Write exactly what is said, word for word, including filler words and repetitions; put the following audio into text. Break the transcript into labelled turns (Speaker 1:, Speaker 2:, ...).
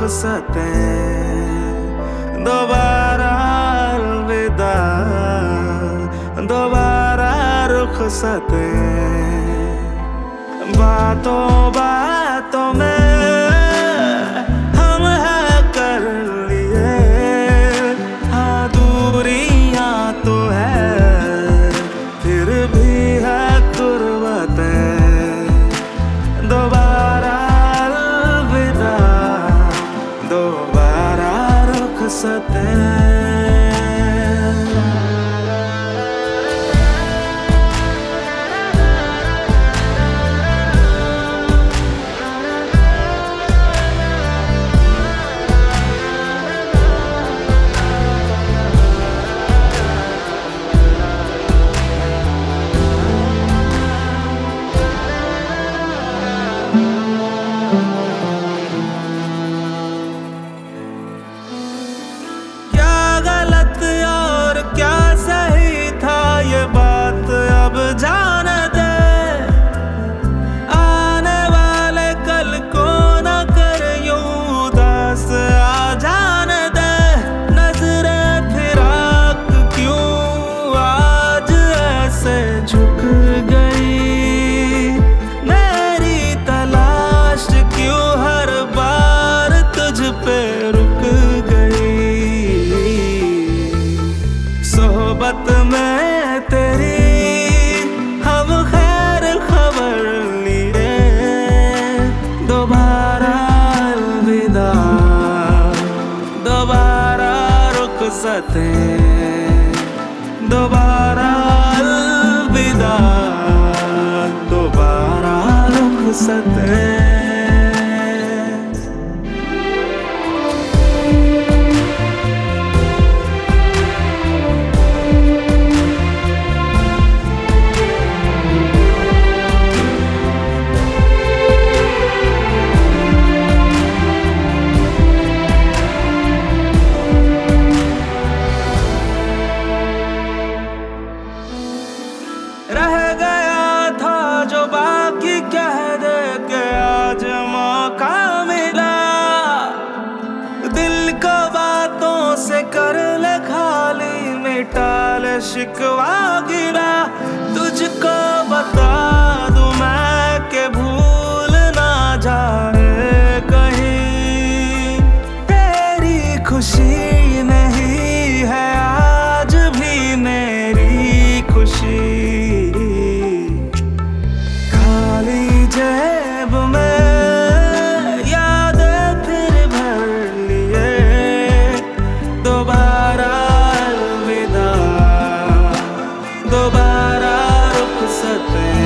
Speaker 1: रुखसतें दोबारा अलविदा, दोबारा रुखसतें। बातों बातों में हम है कर लिए, हाँ दूरियां तो है फिर भी है कुर्बतें। दोबारा अलविदा, दोबारा रुखसतें। अब जाने दे, आने वाले कल को न कर यूं उदास आ जाने दे। नजरें फिराक क्यों आज ऐसे झुक गई, मेरी तलाश क्यों हर बार तुझ पे रुक गई। सोहबत में तेरी दोबारा अलविदा, दोबारा रुखसतें। दोबारा अलविदा, दोबारा रुखसतें। रह गया था जो बाकी कह दे के आज मौका मिला। दिल को बातों से कर ले खाली, मिटा ले शिकवा गिरा। तुझको बता दूं मैं के भूल ना जाए कहीं, तेरी खुशी नहीं है आज भी मेरी खुशी। जेब में यादें फिर भर लिए, दोबारा अलविदा, दोबारा रुखसतें।